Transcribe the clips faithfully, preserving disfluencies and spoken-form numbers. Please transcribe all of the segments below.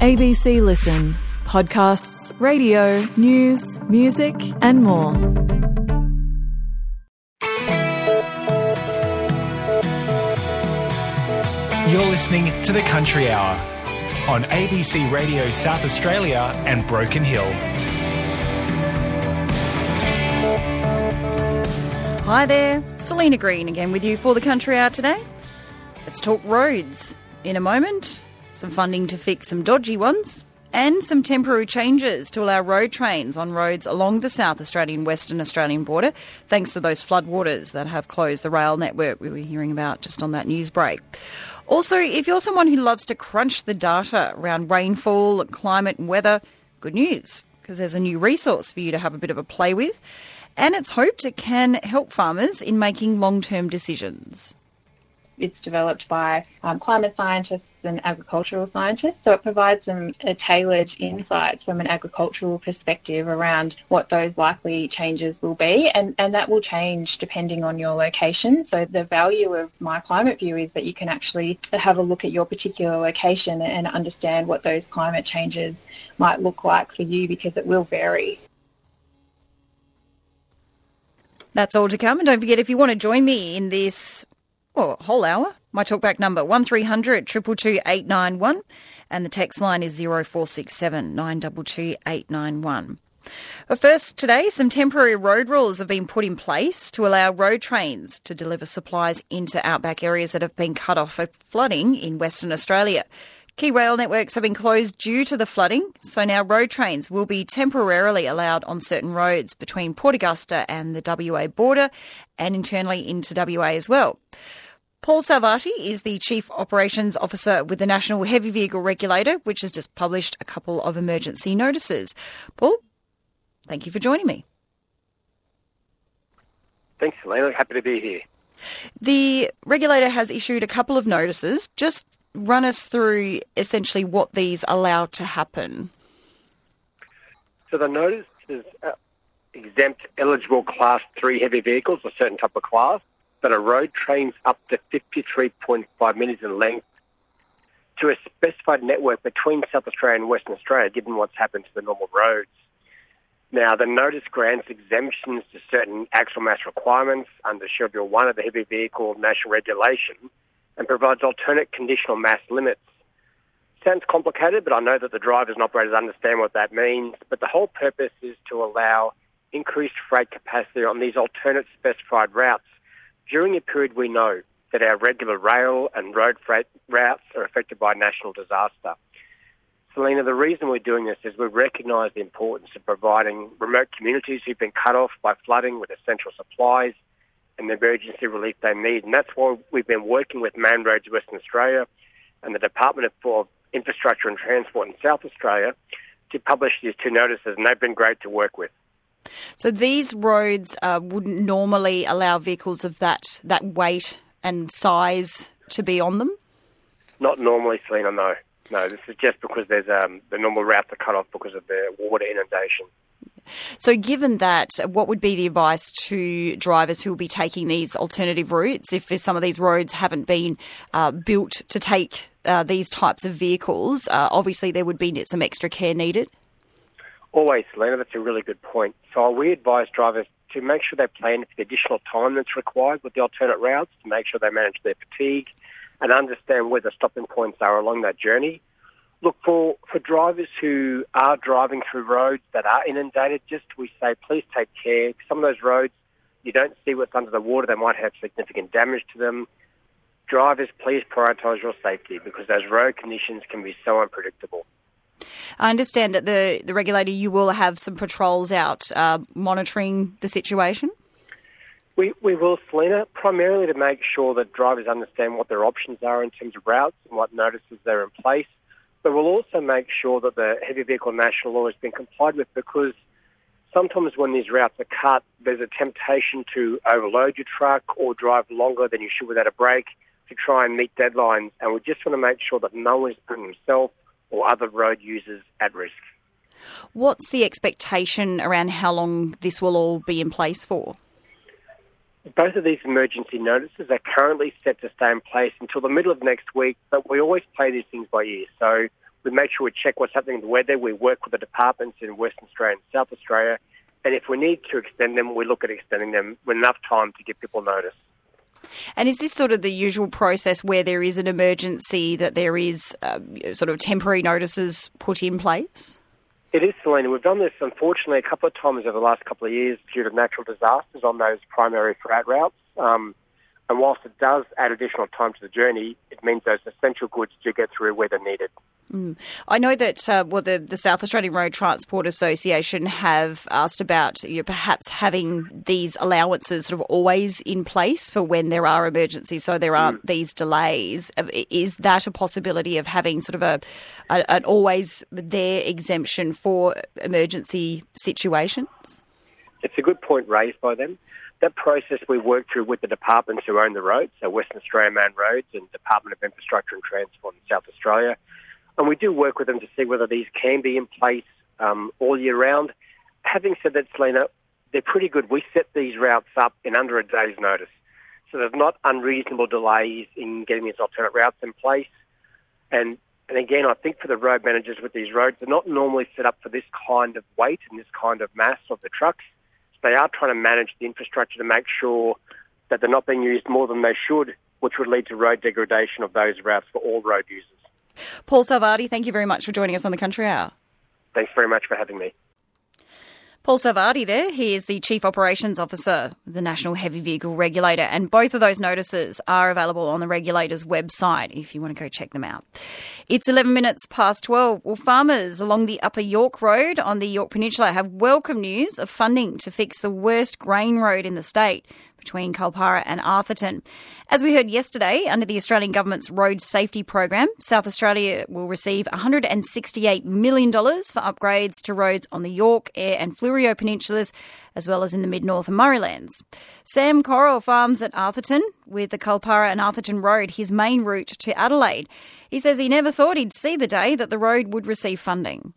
A B C Listen. Podcasts, radio, news, music and more. You're listening to The Country Hour on A B C Radio South Australia and Broken Hill. Hi there, Selena Green again with you for The Country Hour today. Let's talk roads in a moment, some funding to fix some dodgy ones, and some temporary changes to allow road trains on roads along the South Australian Western Australian border, thanks to those floodwaters that have closed the rail network we were hearing about just on that news break. Also, if you're someone who loves to crunch the data around rainfall, climate and weather, good news, because there's a new resource for you to have a bit of a play with, and it's hoped it can help farmers in making long-term decisions. It's developed by um, climate scientists and agricultural scientists, so it provides them a tailored insights from an agricultural perspective around what those likely changes will be, and, and that will change depending on your location. So the value of My Climate View is that you can actually have a look at your particular location and understand what those climate changes might look like for you, because it will vary. That's all to come, and don't forget, if you want to join me in this Well, a whole hour. My talkback number one three hundred two two two eight nine one and the text line is zero four six seven nine two two eight nine one. But first today, some temporary road rules have been put in place to allow road trains to deliver supplies into outback areas that have been cut off for flooding in Western Australia. Key rail networks have been closed due to the flooding, so now road trains will be temporarily allowed on certain roads between Port Augusta and the W A border and internally into W A as well. Paul Salvati is the Chief Operations Officer with the National Heavy Vehicle Regulator, which has just published a couple of emergency notices. Paul, thank you for joining me. Thanks, Selena. Happy to be here. The regulator has issued a couple of notices. Just run us through essentially what these allow to happen. So the notices uh, exempt eligible Class three heavy vehicles, a certain type of class, that are road trains up to fifty-three point five metres in length to a specified network between South Australia and Western Australia, given what's happened to the normal roads. Now, the notice grants exemptions to certain axle mass requirements under Schedule one of the Heavy Vehicle National Regulation and provides alternate conditional mass limits. Sounds complicated, but I know that the drivers and operators understand what that means. But the whole purpose is to allow increased freight capacity on these alternate specified routes during a period we know that our regular rail and road freight routes are affected by national disaster. Selena, the reason we're doing this is we recognise the importance of providing remote communities who've been cut off by flooding with essential supplies and the emergency relief they need. And that's why we've been working with Man Roads Western Australia and the Department of Infrastructure and Transport in South Australia to publish these two notices, and they've been great to work with. So these roads uh, wouldn't normally allow vehicles of that, that weight and size to be on them? Not normally, Selena, no. No, this is just because there's um, the normal routes are cut off because of the water inundation. So given that, what would be the advice to drivers who will be taking these alternative routes if some of these roads haven't been uh, built to take uh, these types of vehicles? Uh, obviously, there would be some extra care needed. Always, Selena, that's a really good point. So we advise drivers to make sure they plan for the additional time that's required with the alternate routes, to make sure they manage their fatigue and understand where the stopping points are along that journey. Look, for, for drivers who are driving through roads that are inundated, just we say, please take care. Some of those roads, you don't see what's under the water. They might have significant damage to them. Drivers, please prioritise your safety because those road conditions can be so unpredictable. I understand that the, the regulator, you will have some patrols out uh, monitoring the situation? We we will, Selena, primarily to make sure that drivers understand what their options are in terms of routes and what notices are in place. But we'll also make sure that the Heavy Vehicle National Law has been complied with, because sometimes when these routes are cut, there's a temptation to overload your truck or drive longer than you should without a break to try and meet deadlines. And we just want to make sure that no one is putting himself or other road users at risk. What's the expectation around how long this will all be in place for? Both of these emergency notices are currently set to stay in place until the middle of next week, but we always play these things by ear. So We make sure we check what's happening in the weather. We work with the departments in Western Australia and South Australia. And if we need to extend them, we look at extending them with enough time to give people notice. And is this sort of the usual process where there is an emergency that there is uh, sort of temporary notices put in place? It is, Selena. We've done this, unfortunately, a couple of times over the last couple of years due to natural disasters on those primary freight routes. Um, and whilst it does add additional time to the journey, it means those essential goods do get through where they're needed. Mm. I know that uh, well, the, the South Australian Road Transport Association have asked about you know, perhaps having these allowances sort of always in place for when there are emergencies, so there aren't mm. these delays. Is that a possibility of having sort of a, a an always there exemption for emergency situations? It's a good point raised by them. That process we work through with the departments who own the roads, so Western Australia Manned Roads and Department of Infrastructure and Transport in South Australia. And we do work with them to see whether these can be in place um, all year round. Having said that, Selena, they're pretty good. We set these routes up in under a day's notice. So there's not unreasonable delays in getting these alternate routes in place. And and again, I think for the road managers with these roads, they're not normally set up for this kind of weight and this kind of mass of the trucks. So they are trying to manage the infrastructure to make sure that they're not being used more than they should, which would lead to road degradation of those routes for all road users. Paul Salvati, thank you very much for joining us on the Country Hour. Thanks very much for having me. Paul Salvati there, he is the Chief Operations Officer of the National Heavy Vehicle Regulator, and both of those notices are available on the regulator's website if you want to go check them out. It's eleven minutes past twelve. Well, farmers along the Upper York Road on the York Peninsula have welcome news of funding to fix the worst grain road in the state between Kulpara and Arthurton. As we heard yesterday, under the Australian Government's Road Safety Program, South Australia will receive one hundred sixty-eight million dollars for upgrades to roads on the York, Eyre and Fleurieu Peninsulas, as well as in the Mid-North and Murraylands. Sam Coral farms at Arthurton, with the Kulpara and Arthurton Road his main route to Adelaide. He says he never thought he'd see the day that the road would receive funding.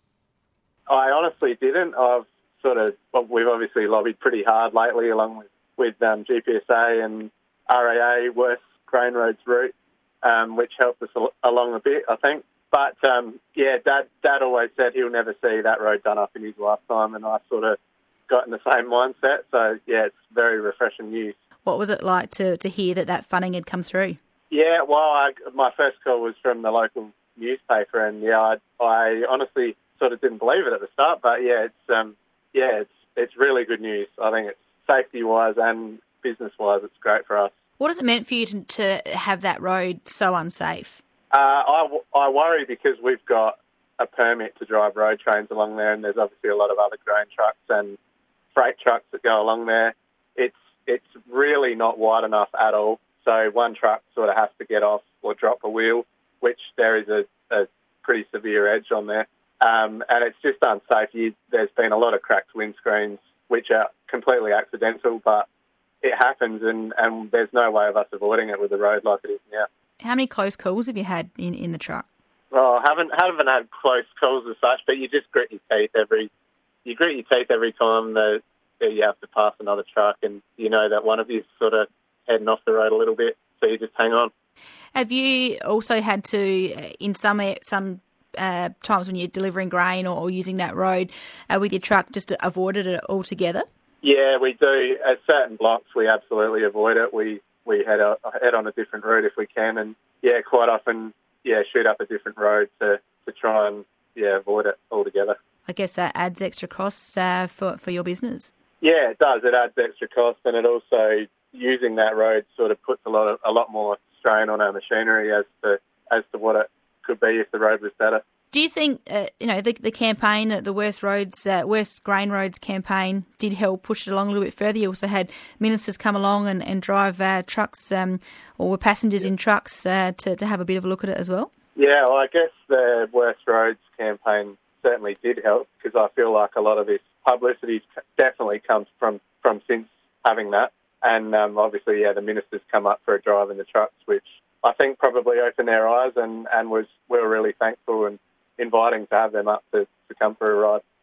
I honestly didn't. I've sort of, well, we've obviously lobbied pretty hard lately along with with um, G P S A and R A A, Worst Grain Roads route, um, which helped us al- along a bit, I think. But, um, yeah, Dad Dad always said he'll never see that road done up in his lifetime, and I sort of got in the same mindset. So, yeah, it's very refreshing news. What was it like to, to hear that that funding had come through? Yeah, well, I, my first call was from the local newspaper, and, yeah, I, I honestly sort of didn't believe it at the start. But, yeah, it's um, yeah, it's it's really good news. I think it's safety-wise and business-wise, it's great for us. What has it meant for you to, to have that road so unsafe? Uh, I, I worry because we've got a permit to drive road trains along there, and there's obviously a lot of other grain trucks and freight trucks that go along there. It's it's really not wide enough at all, so one truck sort of has to get off or drop a wheel, which there is a, a pretty severe edge on there. Um, and it's just unsafe. You, there's been a lot of cracked windscreens, which are completely accidental, but it happens, and, and there's no way of us avoiding it with the road like it is now. How many close calls have you had in, in the truck? Well, I haven't haven't had close calls as such, but you just grit your teeth every you grit your teeth every time that, that you have to pass another truck, and you know that one of you's sort of heading off the road a little bit, so you just hang on. Have you also had to, in some some uh, times when you're delivering grain or, or using that road uh, with your truck, just avoided it altogether? Yeah, we do. At certain blocks, we absolutely avoid it. We we head, a, head on a different route if we can, and yeah, quite often, yeah, shoot up a different road to, to try and yeah avoid it altogether. I guess that adds extra costs uh, for for your business. Yeah, it does. It adds extra costs, and it also, using that road sort of puts a lot of a lot more strain on our machinery as to as to what it could be if the road was better. Do you think, uh, you know, the, the campaign, that the Worst Roads, uh, Worst Grain Roads campaign did help push it along a little bit further? You also had ministers come along and, and drive uh, trucks um, or were passengers yeah. in trucks uh, to, to have a bit of a look at it as well? Yeah, well, I guess the Worst Roads campaign certainly did help, because I feel like a lot of this publicity definitely comes from, from since having that. And um, obviously, yeah, the ministers come up for a drive in the trucks, which I think probably opened their eyes, and, and was we were really thankful and inviting to have them up to, to come for a ride.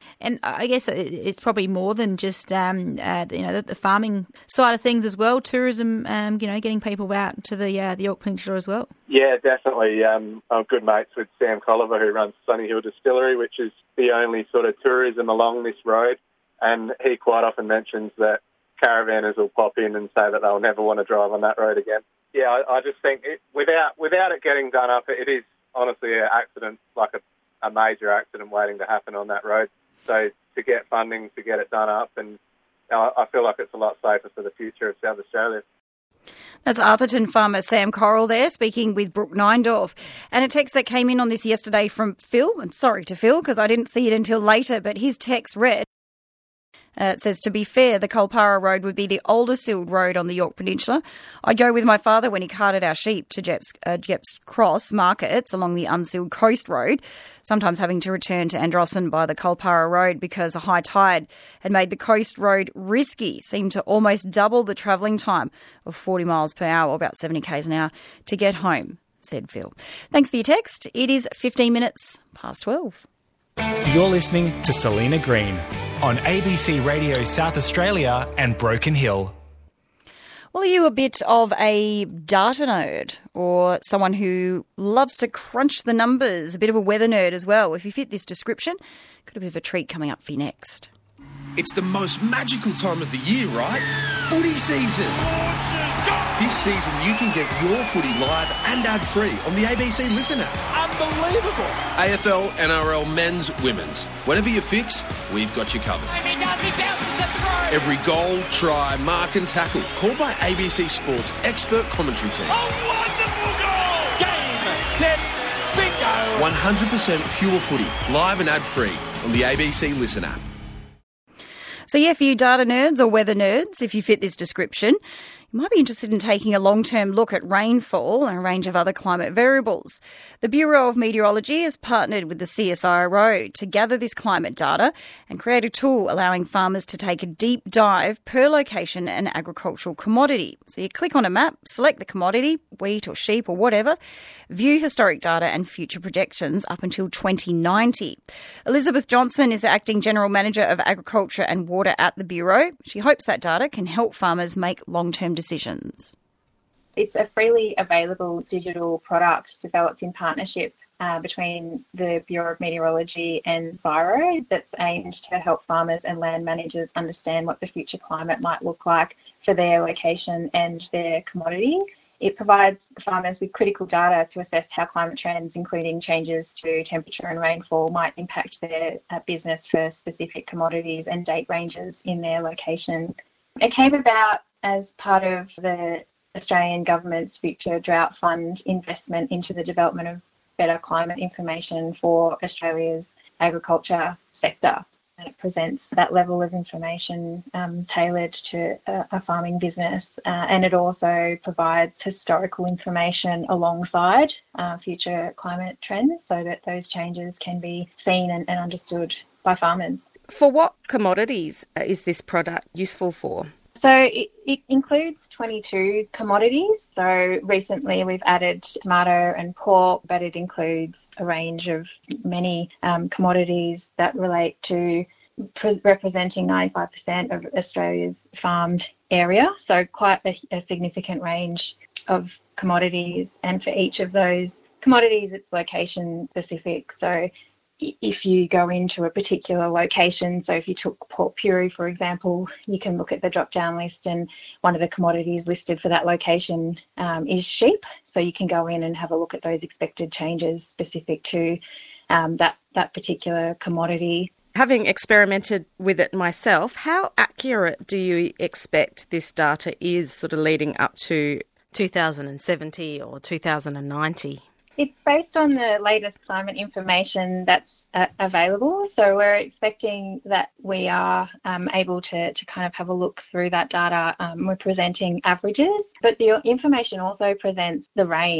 And I guess it's probably more than just, um, uh, you know, the, the farming side of things as well. Tourism, um, you know, getting people out to the uh, the Yorke Peninsula as well. Yeah, definitely. Um, I'm good mates with Sam Colliver, who runs Sunny Hill Distillery, which is the only sort of tourism along this road. And he quite often mentions that caravanners will pop in and say that they'll never want to drive on that road again. Yeah, I, I just think it, without without it getting done up, it is honestly an accident, like a, a major accident waiting to happen on that road. So to get funding to get it done up, and I, I feel like it's a lot safer for the future of South Australia. That's Arthurton farmer Sam Correll there speaking with Brooke Neindorf. And a text that came in on this yesterday from Phil. I'm sorry to Phil because I didn't see it until later, but his text read, Uh, it says, to be fair, the Kulpara Road would be the older sealed road on the Yorke Peninsula. I'd go with my father when he carted our sheep to Jepp's, uh, Jepp's Cross markets along the unsealed coast road, sometimes having to return to Androssan by the Kulpara Road because a high tide had made the coast road risky, seemed to almost double the travelling time of forty miles per hour, or about seventy kays an hour, to get home, said Phil. Thanks for your text. It is fifteen minutes past twelve. You're listening to Selena Green on A B C Radio South Australia and Broken Hill. Well, are you a bit of a data nerd or someone who loves to crunch the numbers, a bit of a weather nerd as well? If you fit this description, got a bit of a treat coming up for you next. It's the most magical time of the year, right? Footy season. This season you can get your footy live and ad-free on the A B C Listen app. Unbelievable. A F L, N R L, men's, women's. Whatever you fix, we've got you covered. Every goal, try, mark and tackle, called by A B C Sports expert commentary team. A wonderful goal! Game, set, bingo! one hundred percent pure footy, live and ad-free on the A B C Listen app. So yeah, for you data nerds or weather nerds, if you fit this description, you might be interested in taking a long-term look at rainfall and a range of other climate variables. The Bureau of Meteorology has partnered with the C S I R O to gather this climate data and create a tool allowing farmers to take a deep dive per location and agricultural commodity. So you click on a map, select the commodity, wheat or sheep or whatever, view historic data and future projections up until twenty ninety. Elizabeth Johnson is the Acting General Manager of Agriculture and Water at the Bureau. She hopes that data can help farmers make long-term decisions. It's a freely available digital product developed in partnership uh, between the Bureau of Meteorology and C S I R O that's aimed to help farmers and land managers understand what the future climate might look like for their location and their commodity. It provides farmers with critical data to assess how climate trends, including changes to temperature and rainfall, might impact their uh, business for specific commodities and date ranges in their location. It came about as part of the Australian Government's Future Drought Fund investment into the development of better climate information for Australia's agriculture sector. And it presents that level of information um, tailored to a, a farming business. Uh, and it also provides historical information alongside uh, future climate trends so that those changes can be seen and, and understood by farmers. For what commodities is this product useful for? So it, it includes twenty-two commodities. So recently we've added tomato and pork, but it includes a range of many um, commodities that relate to pre- representing ninety-five percent of Australia's farmed area. So quite a, a significant range of commodities. And for each of those commodities, it's location specific. So if you go into a particular location, so if you took Port Pirie, for example, you can look at the drop-down list and one of the commodities listed for that location um, is sheep. So you can go in and have a look at those expected changes specific to um, that, that particular commodity. Having experimented with it myself, how accurate do you expect this data is sort of leading up to two thousand seventy or two thousand ninety? It's based on the latest climate information that's uh, available. So we're expecting that we are um, able to, to kind of have a look through that data. Um, we're presenting averages, but the information also presents the range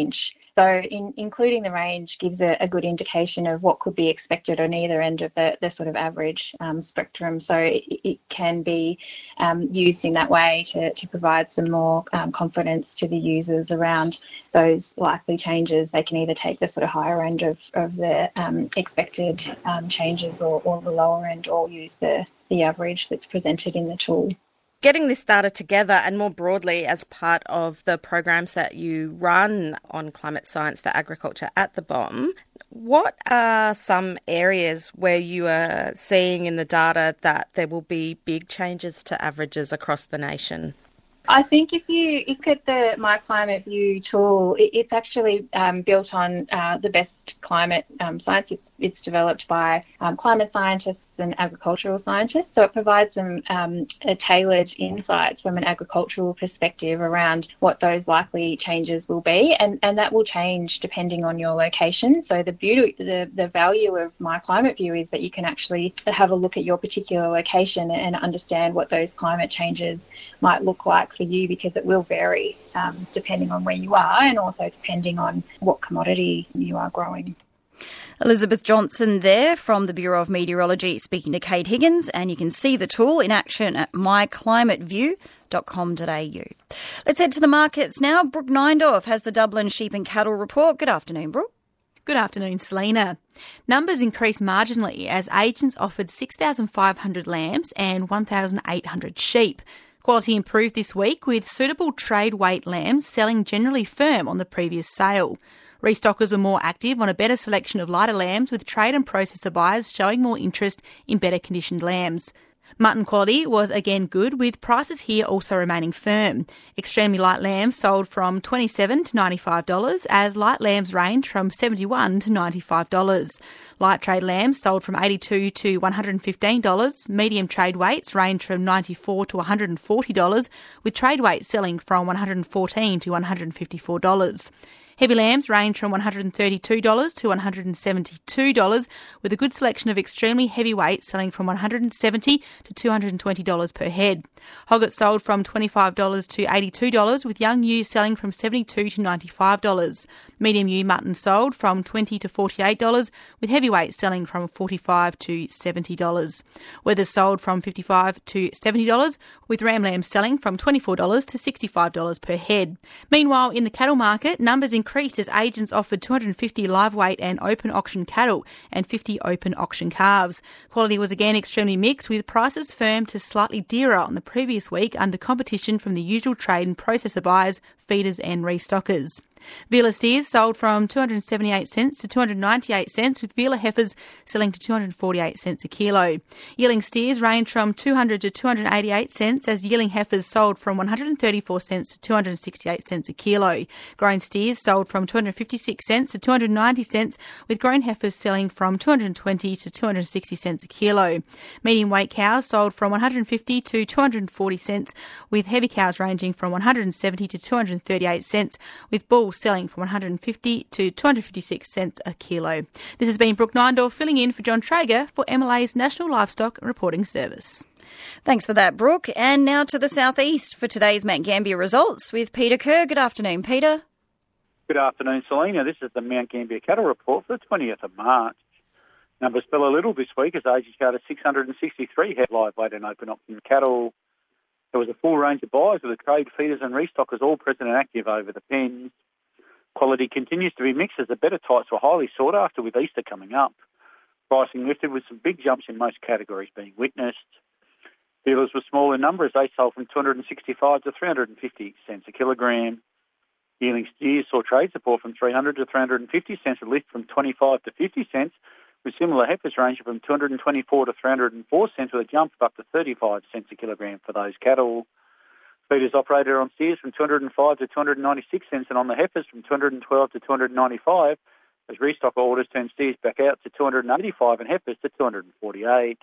So in, including the range gives a, a good indication of what could be expected on either end of the, the sort of average um, spectrum. So it, it can be um, used in that way to, to provide some more um, confidence to the users around those likely changes. They can either take the sort of higher end of, of the um, expected um, changes or, or the lower end, or use the, the average that's presented in the tool. Getting this data together and more broadly as part of the programs that you run on climate science for agriculture at the B O M, what are some areas where you are seeing in the data that there will be big changes to averages across the nation? I think if you look at the My Climate View tool, it, it's actually um, built on uh, the best climate um, science. It's, it's developed by um, climate scientists and agricultural scientists. So it provides some um, tailored insights from an agricultural perspective around what those likely changes will be. And, and that will change depending on your location. So the beauty, the, the value of My Climate View is that you can actually have a look at your particular location and understand what those climate changes might look like for you, because it will vary um, depending on where you are and also depending on what commodity you are growing. Elizabeth Johnson there from the Bureau of Meteorology speaking to Kate Higgins, and you can see the tool in action at my climate view dot com dot a u. Let's head to the markets now. Brooke Neindorf has the Dublin Sheep and Cattle Report. Good afternoon, Brooke. Good afternoon, Selena. Numbers increased marginally as agents offered six thousand five hundred lambs and one thousand eight hundred sheep. Quality improved this week, with suitable trade weight lambs selling generally firm on the previous sale. Restockers were more active on a better selection of lighter lambs, with trade and processor buyers showing more interest in better conditioned lambs. Mutton quality was again good, with prices here also remaining firm. Extremely light lambs sold from twenty-seven dollars to ninety-five dollars, as light lambs range from seventy-one dollars to ninety-five dollars. Light trade lambs sold from eighty-two dollars to one hundred fifteen dollars. Medium trade weights range from ninety-four dollars to one hundred forty dollars, with trade weights selling from one hundred fourteen dollars to one hundred fifty-four dollars. Heavy lambs range from one hundred thirty-two dollars to one hundred seventy-two dollars, with a good selection of extremely heavy weights selling from one hundred seventy dollars to two hundred twenty dollars per head. Hoggets sold from twenty-five dollars to eighty-two dollars, with young ewes selling from seventy-two dollars to ninety-five dollars. Medium ewe mutton sold from twenty dollars to forty-eight dollars, with heavy weights selling from forty-five dollars to seventy dollars. Wethers sold from fifty-five dollars to seventy dollars, with ram lambs selling from twenty-four dollars to sixty-five dollars per head. Meanwhile, in the cattle market, numbers increased as agents offered two hundred fifty live weight and open auction cattle and fifty open auction calves. Quality was again extremely mixed, with prices firm to slightly dearer on the previous week under competition from the usual trade and processor buyers, feeders and restockers. Vila steers sold from two hundred seventy-eight cents to two hundred ninety-eight cents, with Vila heifers selling to two hundred forty-eight cents a kilo. Yearling steers range from two hundred to two hundred eighty-eight cents, as yearling heifers sold from one hundred thirty-four cents to two hundred sixty-eight cents a kilo. Grown steers sold from two hundred fifty-six cents to two hundred ninety cents, with grown heifers selling from two hundred twenty to two hundred sixty cents a kilo. Medium weight cows sold from one hundred fifty to two hundred forty cents, with heavy cows ranging from one hundred seventy to two hundred thirty-eight cents, with bulls selling from one hundred fifty to two hundred fifty-six cents a kilo. This has been Brooke Neindorf filling in for John Traeger for M L A's National Livestock Reporting Service. Thanks for that, Brooke. And now to the southeast for today's Mount Gambier results with Peter Kerr. Good afternoon, Peter. Good afternoon, Selena. This is the Mount Gambier Cattle Report for the twentieth of March. Numbers fell a little this week as agents counted six hundred sixty-three head live weight and open auction cattle. There was a full range of buyers with the trade, feeders and restockers all present and active over the pens. Quality continues to be mixed as the better types were highly sought after, with Easter coming up. Pricing lifted with some big jumps in most categories being witnessed. Dealers were small in number as they sold from two hundred sixty-five to three hundred fifty cents a kilogram. Yearling steers saw trade support from three hundred to three hundred fifty cents, a lift from twenty-five to fifty cents, with similar heifers ranging from two hundred twenty-four to three hundred four cents, with a jump of up to thirty-five cents a kilogram for those cattle. Feeders operated on steers from two hundred five to two hundred ninety-six cents, and on the heifers from two hundred twelve to two hundred ninety-five, as restocker orders turned steers back out to two hundred eighty-five and heifers to two hundred forty-eight.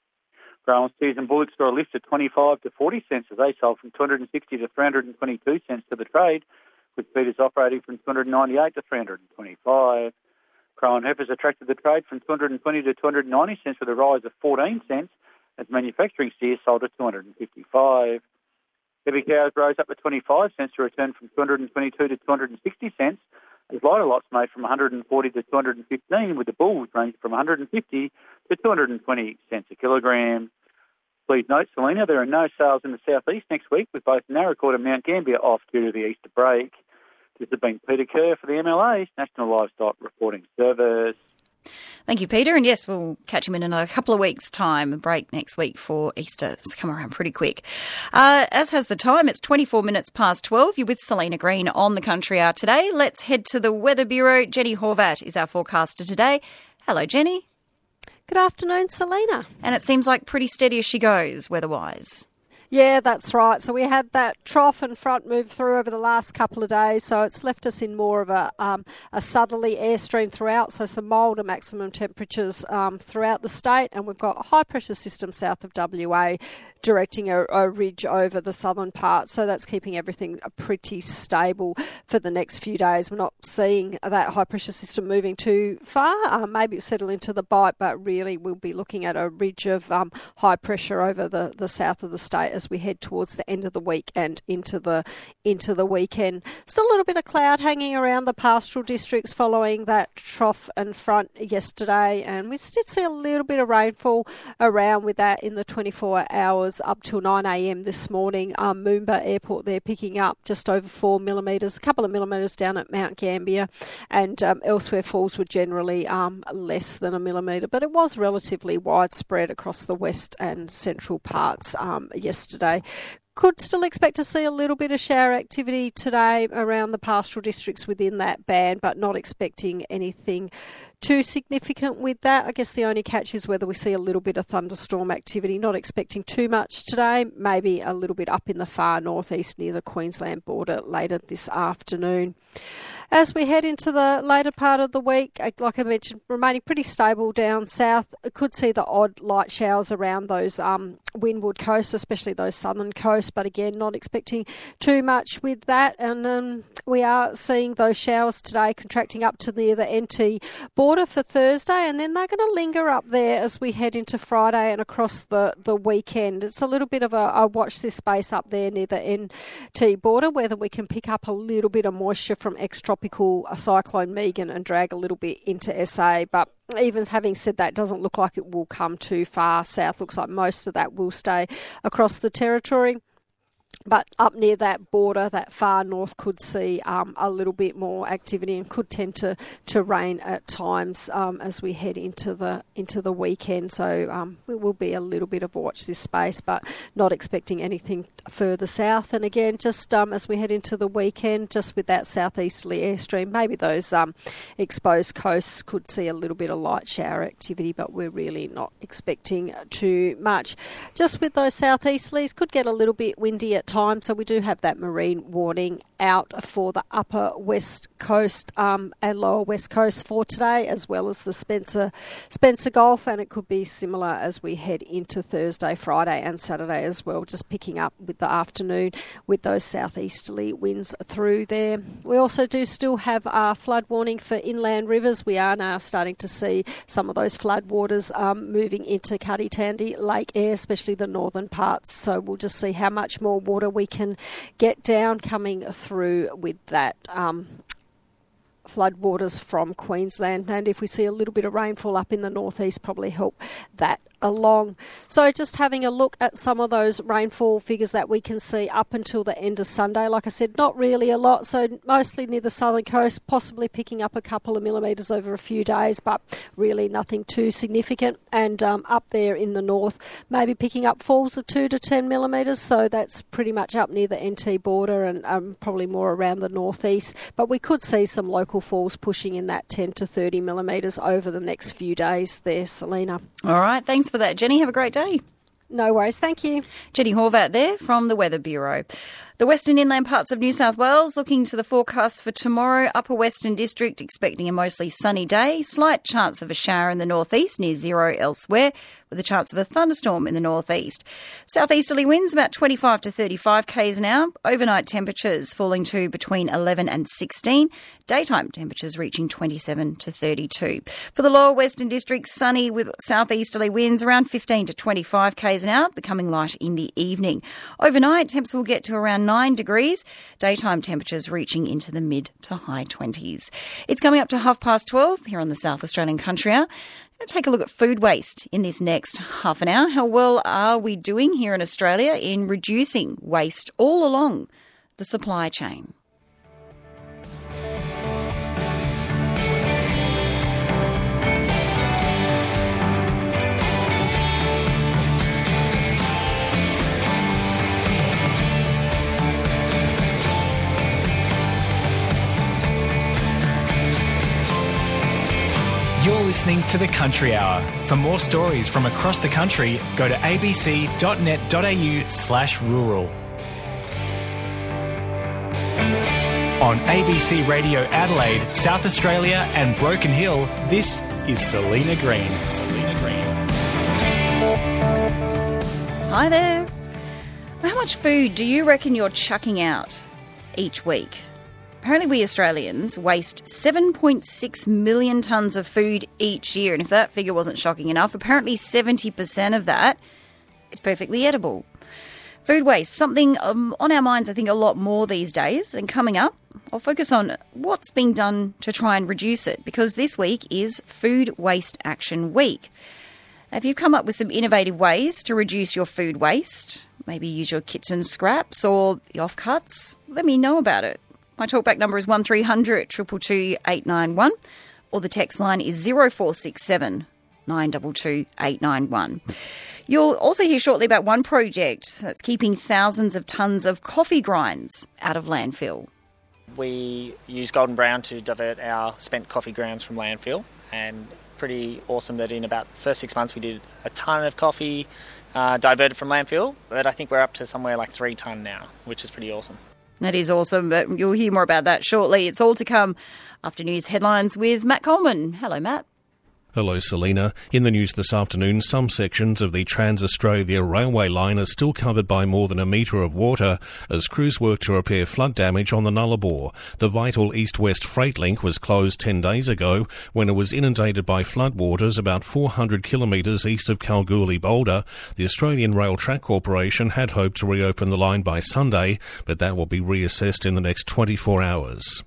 Grown steers and bullocks saw a lift of twenty-five to forty cents as they sold from two hundred sixty to three hundred twenty-two cents to the trade, with feeders operating from two hundred ninety-eight to three hundred twenty-five. Crow heifers attracted the trade from two hundred twenty to two hundred ninety cents, with a rise of fourteen cents, as manufacturing steers sold at two hundred fifty-five. Heavy cows rose up to twenty-five cents to return from two hundred twenty-two to two hundred sixty cents, There's lighter lots made from one hundred forty to two hundred fifteen, with the bulls ranging from one hundred fifty to two hundred twenty cents a kilogram. Please note, Selena, there are no sales in the southeast next week, with both Naracoorte and Mount Gambier off due to the Easter break. This has been Peter Kerr for the M L A's National Livestock Reporting Service. Thank you, Peter. And yes, we'll catch him in another couple of weeks' time. A break next week for Easter. It's come around pretty quick. Uh, as has the time, it's twenty-four minutes past twelve. You're with Selena Green on the Country Hour today. Let's head to the Weather Bureau. Jenny Horvat is our forecaster today. Hello, Jenny. Good afternoon, Selena. And it seems like pretty steady as she goes, weather-wise. Yeah, that's right. So we had that trough and front move through over the last couple of days, so it's left us in more of a um, a southerly airstream throughout, so some milder maximum temperatures um, throughout the state, and we've got a high-pressure system south of W A directing a, a ridge over the southern part, so that's keeping everything pretty stable for the next few days. We're not seeing that high-pressure system moving too far. Um, maybe it'll settle into the bight, but really we'll be looking at a ridge of um, high pressure over the, the south of the state as we head towards the end of the week and into the into the weekend. Still a little bit of cloud hanging around the pastoral districts following that trough and front yesterday, and we did see a little bit of rainfall around with that in the twenty-four hours up till nine a m this morning. Um, Moomba Airport there picking up just over four millimetres, a couple of millimetres down at Mount Gambier, and um, elsewhere falls were generally um, less than a millimetre, but it was relatively widespread across the west and central parts um, yesterday. Could still expect to see a little bit of shower activity today around the pastoral districts within that band, but not expecting anything too significant with that. I guess the only catch is whether we see a little bit of thunderstorm activity. Not expecting too much today, maybe a little bit up in the far northeast near the Queensland border later this afternoon. As we head into the later part of the week, like I mentioned, remaining pretty stable down south. I could see the odd light showers around those um, windward coasts, especially those southern coasts, but again, not expecting too much with that. And um, we are seeing those showers today contracting up to near the N T border for Thursday, and then they're going to linger up there as we head into Friday and across the, the weekend. It's a little bit of a, a watch this space up there near the N T border, whether we can pick up a little bit of moisture from extra tropical cyclone Megan and drag a little bit into S A, but even having said that, doesn't look like it will come too far south. Looks like most of that will stay across the territory. But up near that border, that far north, could see um, a little bit more activity and could tend to, to rain at times um, as we head into the into the weekend. So um, it will be a little bit of a watch this space, but not expecting anything further south. And again, just um, as we head into the weekend, just with that southeasterly airstream, maybe those um, exposed coasts could see a little bit of light shower activity, but we're really not expecting too much. Just with those southeasterlies, could get a little bit windy at time, so we do have that marine warning out for the upper west coast um, and lower west coast for today, as well as the Spencer Spencer Gulf, and it could be similar as we head into Thursday, Friday and Saturday as well, just picking up with the afternoon with those southeasterly winds through there. We also do still have our flood warning for inland rivers. We are now starting to see some of those flood waters um, moving into Cuddy-Tandy Lake Air, especially the northern parts, so we'll just see how much more water we can get down coming through with that um, floodwaters from Queensland. And if we see a little bit of rainfall up in the northeast, probably help that along. So just having a look at some of those rainfall figures that we can see up until the end of Sunday. Like I said, not really a lot, so mostly near the southern coast, possibly picking up a couple of millimetres over a few days, but really nothing too significant. And um, up there in the north, maybe picking up falls of two to ten millimetres, so that's pretty much up near the N T border and um, probably more around the northeast. But we could see some local falls pushing in that ten to thirty millimetres over the next few days there, Selena. All right, thanks for that, Jenny. Have a great day. No worries, thank you. Jenny Horvat there from the Weather Bureau. The western inland parts of New South Wales looking to the forecast for tomorrow. Upper Western District expecting a mostly sunny day. Slight chance of a shower in the northeast, near zero elsewhere, with a chance of a thunderstorm in the northeast. Southeasterly winds about twenty-five to thirty-five k's an hour. Overnight temperatures falling to between eleven and sixteen. Daytime temperatures reaching twenty-seven to thirty-two. For the lower Western District, sunny with southeasterly winds around fifteen to twenty-five k's an hour, becoming light in the evening. Overnight, temps will get to around nine degrees. Daytime temperatures reaching into the mid to high twenties. It's coming up to half past twelve here on the South Australian Country Hour. We're going to take a look at food waste in this next half an hour. How well are we doing here in Australia in reducing waste all along the supply chain? You're listening to The Country Hour. For more stories from across the country, go to abc.net.au slash rural. On A B C Radio Adelaide, South Australia and Broken Hill, this is Selena Green. Selena Green. Hi there. How much food do you reckon you're chucking out each week? Apparently we Australians waste seven point six million tonnes of food each year. And if that figure wasn't shocking enough, apparently seventy percent of that is perfectly edible. Food waste, something um, on our minds, I think, a lot more these days. And coming up, I'll focus on what's being done to try and reduce it, because this week is Food Waste Action Week. If you've come up with some innovative ways to reduce your food waste, maybe use your kitchen scraps or the offcuts, let me know about it. My talkback number is one three hundred, two two two, eight nine one, or the text line is zero four six seven, nine two two, eight nine one. You'll also hear shortly about one project that's keeping thousands of tonnes of coffee grinds out of landfill. We use Golden Brown to divert our spent coffee grounds from landfill, and pretty awesome that in about the first six months we did a tonne of coffee uh, diverted from landfill, but I think we're up to somewhere like three tonne now, which is pretty awesome. That is awesome, but you'll hear more about that shortly. It's all to come after news headlines with Matt Coleman. Hello, Matt. Hello, Selena. In the news this afternoon, some sections of the Trans-Australia railway line are still covered by more than a metre of water as crews work to repair flood damage on the Nullarbor. The vital east-west freight link was closed ten days ago when it was inundated by floodwaters about four hundred kilometres east of Kalgoorlie-Boulder. The Australian Rail Track Corporation had hoped to reopen the line by Sunday, but that will be reassessed in the next twenty-four hours.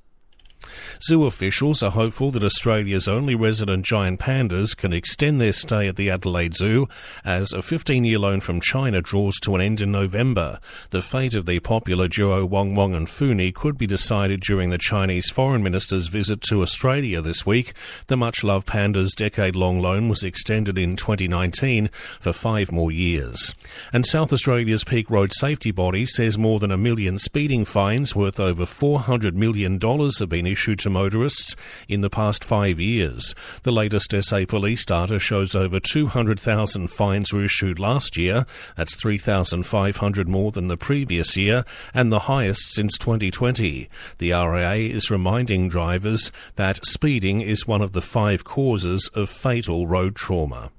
Zoo officials are hopeful that Australia's only resident giant pandas can extend their stay at the Adelaide Zoo as a fifteen-year loan from China draws to an end in November. The fate of the popular duo Wong Wong and Funi could be decided during the Chinese Foreign Minister's visit to Australia this week. The much-loved panda's decade-long loan was extended in twenty nineteen for five more years. And South Australia's peak road safety body says more than a million speeding fines worth over four hundred million dollars have been issued to motorists in the past five years. The latest S A Police data shows over two hundred thousand fines were issued last year. That's three thousand five hundred more than the previous year and the highest since twenty twenty. The R A A is reminding drivers that speeding is one of the five causes of fatal road trauma.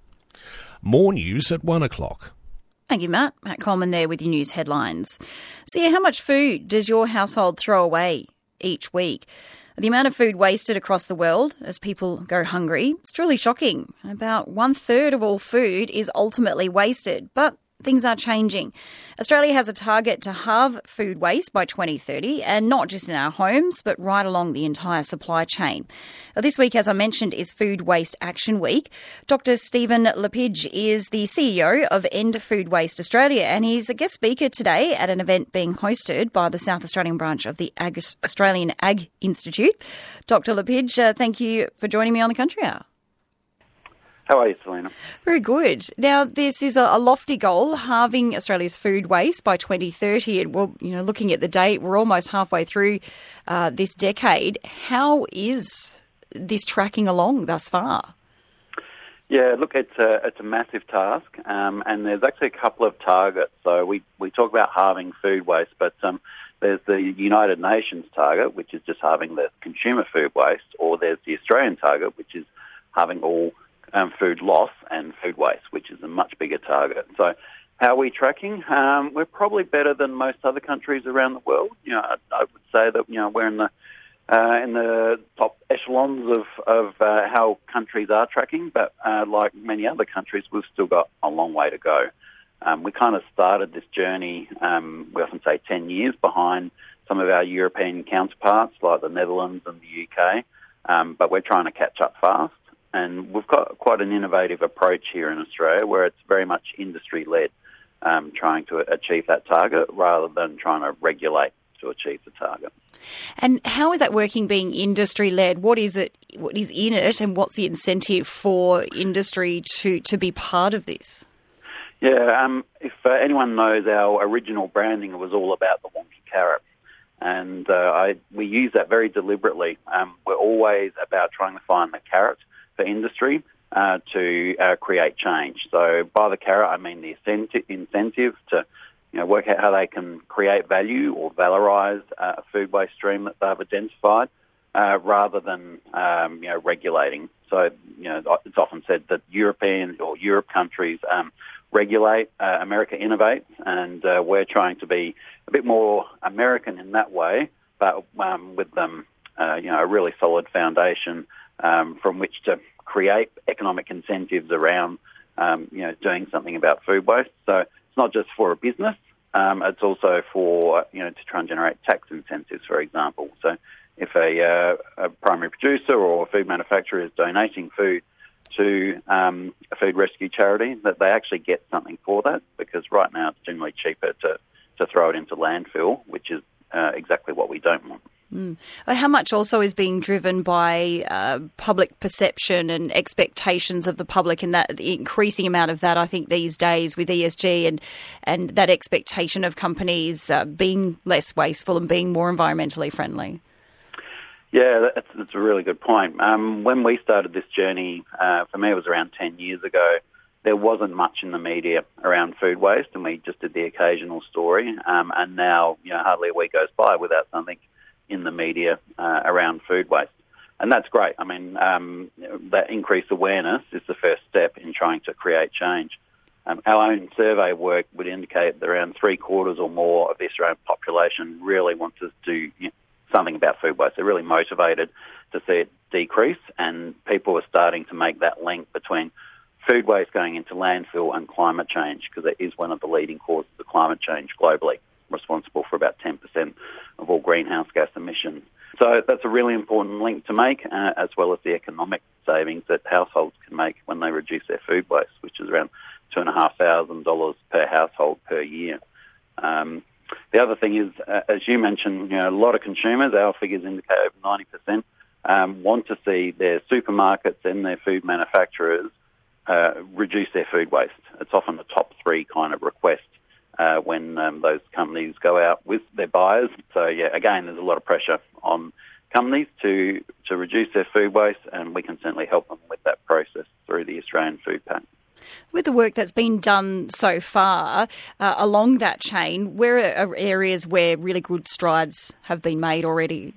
More news at one o'clock. Thank you, Matt. Matt Coleman there with your news headlines. See, how much food does your household throw away each week? The amount of food wasted across the world as people go hungry is truly shocking. About one third of all food is ultimately wasted, but things are changing. Australia has a target to halve food waste by twenty thirty, and not just in our homes, but right along the entire supply chain. Now, this week, as I mentioned, is Food Waste Action Week. Doctor Stephen Lepage is the C E O of End Food Waste Australia, and he's a guest speaker today at an event being hosted by the South Australian branch of the Ag- Australian Ag Institute. Doctor Lepage, uh, thank you for joining me on the Country Hour. How are you, Selena? Very good. Now, this is a, a lofty goal, halving Australia's food waste by twenty thirty. And, well, you know, looking at the date, we're almost halfway through uh, this decade. How is this tracking along thus far? Yeah, look, it's a, it's a massive task, um, and there's actually a couple of targets. So we, we talk about halving food waste, but um, there's the United Nations target, which is just halving the consumer food waste, or there's the Australian target, which is halving all Um, food loss and food waste, which is a much bigger target. So how are we tracking? Um, we're probably better than most other countries around the world. You know, I, I would say that, you know, we're in the uh, in the top echelons of, of uh, how countries are tracking, but uh, like many other countries, we've still got a long way to go. Um, we kind of started this journey, um, we often say ten years behind some of our European counterparts like the Netherlands and the U K, um, but we're trying to catch up fast. And we've got quite an innovative approach here in Australia where it's very much industry-led, um, trying to achieve that target rather than trying to regulate to achieve the target. And how is that working being industry-led? What is it? What is in it, and what's the incentive for industry to, to be part of this? Yeah, um, if uh, anyone knows our original branding, it was all about the wonky carrot. And uh, I, we use that very deliberately. Um, we're always about trying to find the carrot for industry uh, to uh, create change. So by the carrot, I mean the incentive to you know, work out how they can create value or valorise uh, a food waste stream that they've identified uh, rather than um, you know, regulating. So you know, it's often said that European or Europe countries um, regulate, uh, America innovates, and uh, we're trying to be a bit more American in that way, but um, with them, uh, you know, a really solid foundation um, from which to create economic incentives around, um, you know, doing something about food waste. So it's not just for a business; um, it's also for you know to try and generate tax incentives, for example. So if a, uh, a primary producer or a food manufacturer is donating food to um, a food rescue charity, that they actually get something for that, because right now it's generally cheaper to, to throw it into landfill, which is uh, exactly what we don't want. Mm. How much also is being driven by uh, public perception and expectations of the public, and that the increasing amount of that, I think, these days with E S G and, and that expectation of companies uh, being less wasteful and being more environmentally friendly? Yeah, that's, that's a really good point. Um, when we started this journey, uh, for me it was around ten years ago, there wasn't much in the media around food waste, and we just did the occasional story. Um, and now, you know, hardly a week goes by without something in the media uh, around food waste. And that's great. I mean, um, that increased awareness is the first step in trying to create change. Um, our own survey work would indicate that around three quarters or more of the Australian population really wants us to do you know, something about food waste. They're really motivated to see it decrease, and people are starting to make that link between food waste going into landfill and climate change, because it is one of the leading causes of climate change globally, responsible for about ten percent of all greenhouse gas emissions. So that's a really important link to make, uh, as well as the economic savings that households can make when they reduce their food waste, which is around two thousand five hundred dollars per household per year. Um, The other thing is, uh, as you mentioned, you know, a lot of consumers, our figures indicate over ninety percent, um, want to see their supermarkets and their food manufacturers uh, reduce their food waste. It's often the top three kind of request uh, when um, those companies go out with their buyers. So, yeah, again, there's a lot of pressure on companies to, to reduce their food waste, and we can certainly help them with that process through the Australian Food Pact. With the work that's been done so far uh, along that chain, where are areas where really good strides have been made already?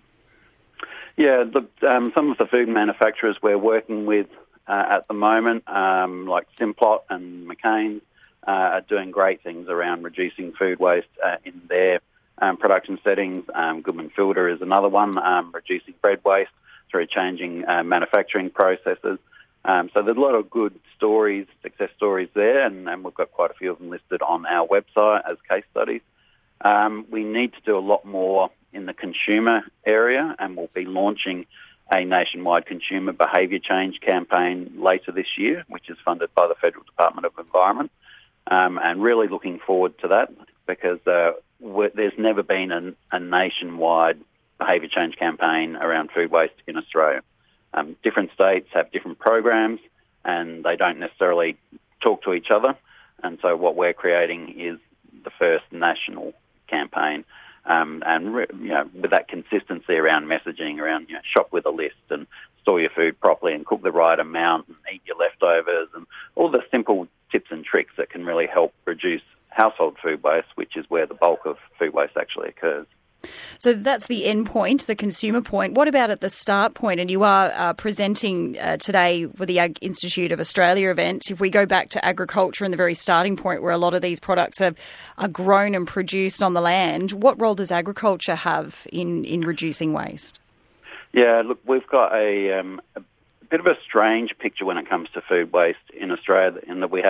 Yeah, the, um, some of the food manufacturers we're working with uh, at the moment, um, like Simplot and McCain, uh, are doing great things around reducing food waste uh, in their um, production settings. Um, Goodman Fielder is another one, um, reducing bread waste through changing uh, manufacturing processes. Um, so there's a lot of good stories, success stories there, and, and we've got quite a few of them listed on our website as case studies. Um, we need to do a lot more in the consumer area, and we'll be launching a nationwide consumer behaviour change campaign later this year, which is funded by the Federal Department of Environment, um, and really looking forward to that, because uh, there's never been a, a nationwide behaviour change campaign around food waste in Australia. Um, different states have different programs, and they don't necessarily talk to each other. And so what we're creating is the first national campaign, um, and you know, with that consistency around messaging, around you know, shop with a list and store your food properly and cook the right amount and eat your leftovers, and all the simple tips and tricks that can really help reduce household food waste, which is where the bulk of food waste actually occurs. So that's the end point, the consumer point. What about at the start point? And you are uh, presenting uh, today for the Ag Institute of Australia event. If we go back to agriculture and the very starting point where a lot of these products are, are grown and produced on the land, what role does agriculture have in, in reducing waste? Yeah, look, we've got a, um, a bit of a strange picture when it comes to food waste in Australia, in that we have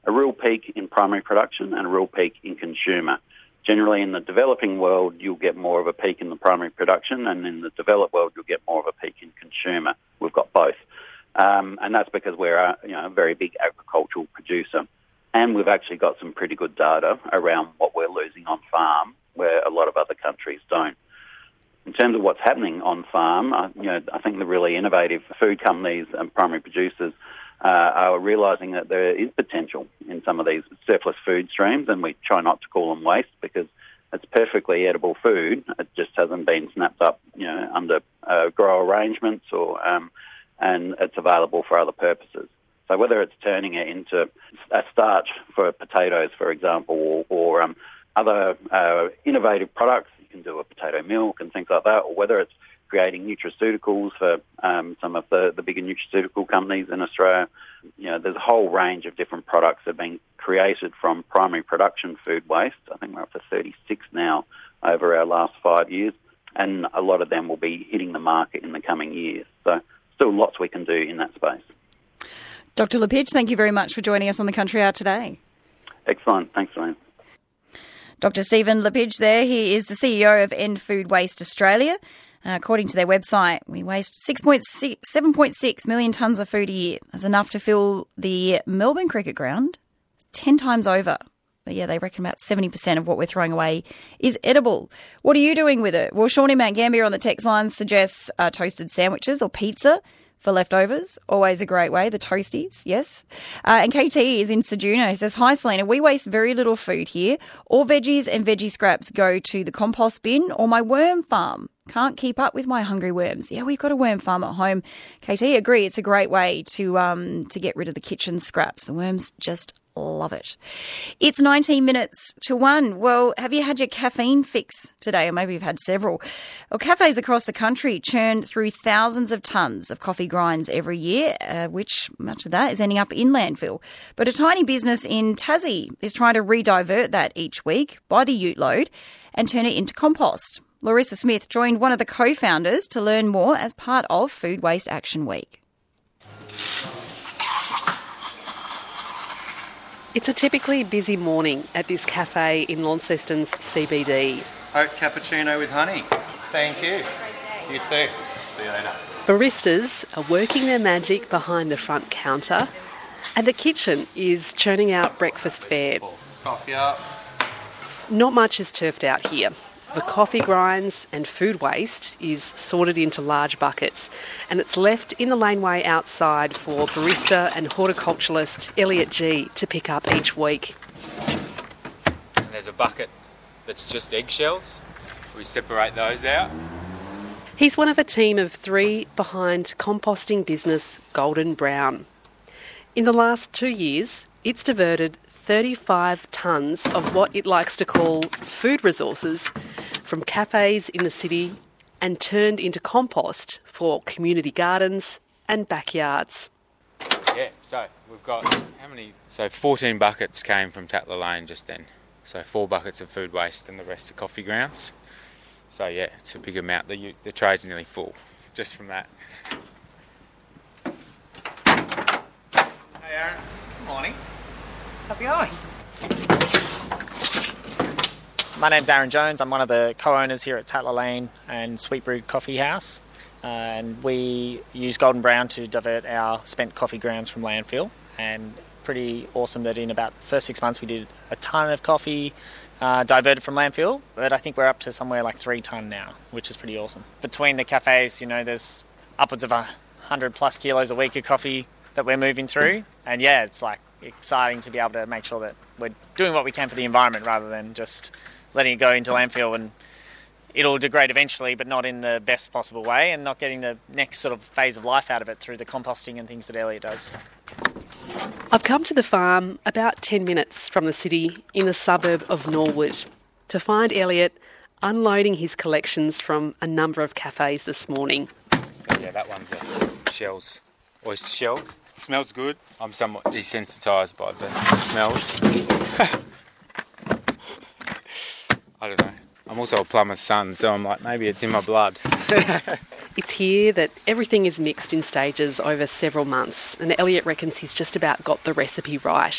a real peak in primary production and a real peak in consumer. Generally, in the developing world, you'll get more of a peak in the primary production, and in the developed world, you'll get more of a peak in consumer. We've got both. Um, and that's because we're a, you know, a very big agricultural producer. And we've actually got some pretty good data around what we're losing on farm, where a lot of other countries don't. In terms of what's happening on farm, I, you know, I think the really innovative food companies and primary producers uh, are realising that there is potential in some of these surplus food streams, and we try not to call them waste because it's perfectly edible food. It just hasn't been snapped up, you know, under uh, grow arrangements, or um, and it's available for other purposes. So whether it's turning it into a starch for potatoes, for example, or, or um, other uh, innovative products, you can do a potato milk and things like that, or whether it's creating nutraceuticals for um, some of the, the bigger nutraceutical companies in Australia. You know, there's a whole range of different products that have been created from primary production food waste. I think we're up to thirty-six now over our last five years, and a lot of them will be hitting the market in the coming years. So still lots we can do in that space. Doctor Lepage, thank you very much for joining us on the Country Hour today. Excellent. Thanks, Lane. Doctor Stephen Lepage there. He is the C E O of End Food Waste Australia. Uh, according to their website, we waste seven point six million tonnes of food a year. That's enough to fill the Melbourne Cricket Ground ten times over. But yeah, they reckon about seventy percent of what we're throwing away is edible. What are you doing with it? Well, Sean in Mount Gambier on the text line suggests uh, toasted sandwiches or pizza for leftovers. Always a great way. The toasties, yes. Uh, and K T is in Ceduna. He says, hi, Selena. We waste very little food here. All veggies and veggie scraps go to the compost bin or my worm farm. Can't keep up with my hungry worms. Yeah, we've got a worm farm at home. K T, agree. It's a great way to um to get rid of the kitchen scraps. The worms just love it. It's nineteen minutes to one. Well, have you had your caffeine fix today? Or maybe you've had several. Well, cafes across the country churn through thousands of tonnes of coffee grinds every year, uh, which much of that is ending up in landfill. But a tiny business in Tassie is trying to re-divert that each week by the ute load and turn it into compost. Larissa Smith joined one of the co-founders to learn more as part of Food Waste Action Week. It's a typically busy morning at this cafe in Launceston's C B D. Oat cappuccino with honey. Thank you. You too. See you later. Baristas are working their magic behind the front counter, and the kitchen is churning out breakfast fare. Coffee up. Not much is turfed out here. The coffee grinds and food waste is sorted into large buckets, and it's left in the laneway outside for barista and horticulturalist Elliot G to pick up each week. And there's a bucket that's just eggshells. We separate those out. He's one of a team of three behind composting business Golden Brown. In the last two years, it's diverted thirty-five tonnes of what it likes to call food resources from cafes in the city and turned into compost for community gardens and backyards. Yeah, so we've got how many? So fourteen buckets came from Tatler Lane just then. So four buckets of food waste and the rest are coffee grounds. So yeah, it's a big amount. The, the tray's nearly full just from that. Hey Aaron, good morning. How's it going? My name's Aaron Jones. I'm one of the co-owners here at Tatler Lane and Sweet Brew Coffee House. Uh, and we use Golden Brown to divert our spent coffee grounds from landfill. And pretty awesome that in about the first six months we did a tonne of coffee uh, diverted from landfill. But I think we're up to somewhere like three tonne now, which is pretty awesome. Between the cafes, you know, there's upwards of a hundred plus kilos a week of coffee that we're moving through. And yeah, it's like exciting to be able to make sure that we're doing what we can for the environment rather than just letting it go into landfill and it'll degrade eventually, but not in the best possible way, and not getting the next sort of phase of life out of it through the composting and things that Elliot does. I've come to the farm about ten minutes from the city in the suburb of Norwood to find Elliot unloading his collections from a number of cafes this morning. So yeah, that one's a shells, oyster shells. It smells good. I'm somewhat desensitised by the smells. I don't know. I'm also a plumber's son, so I'm like, maybe it's in my blood. It's here that everything is mixed in stages over several months, and Elliot reckons he's just about got the recipe right.